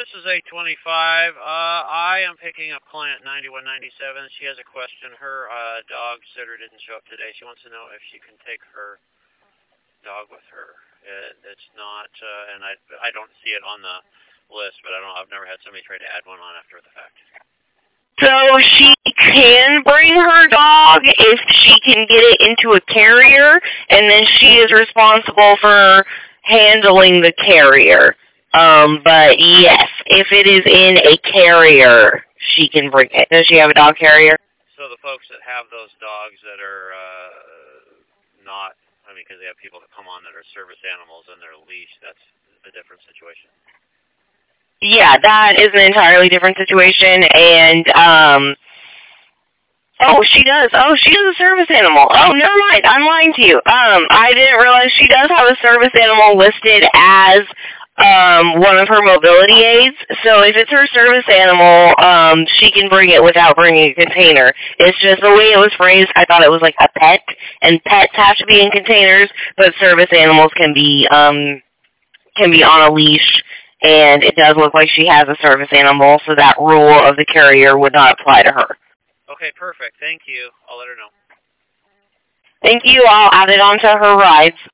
this is 825. I am picking up client 9197. She has a question. Her dog sitter didn't show up today. She wants to know if she can take her dog with her. It's not, and I don't see it on the list, but I've never had somebody try to add one on after the fact. So she can bring her dog if she can get it into a carrier, and then she is responsible for handling the carrier. But yes, if it is in a carrier, she can bring it. Does she have a dog carrier? So the folks that have those dogs that are not, because they have people that come on that are service animals and they're leashed, that's a different situation. Yeah, that is an entirely different situation, and, she does. Oh, she is a service animal. Oh, never mind. I'm lying to you. I didn't realize she does have a service animal listed as, one of her mobility aids. So if it's her service animal, she can bring it without bringing a container. It's just the way it was phrased, I thought it was like a pet, and pets have to be in containers, but service animals can be on a leash. And it does look like she has a service animal, so that rule of the carrier would not apply to her. Okay, perfect. Thank you. I'll let her know. Thank you. I'll add it onto her rides.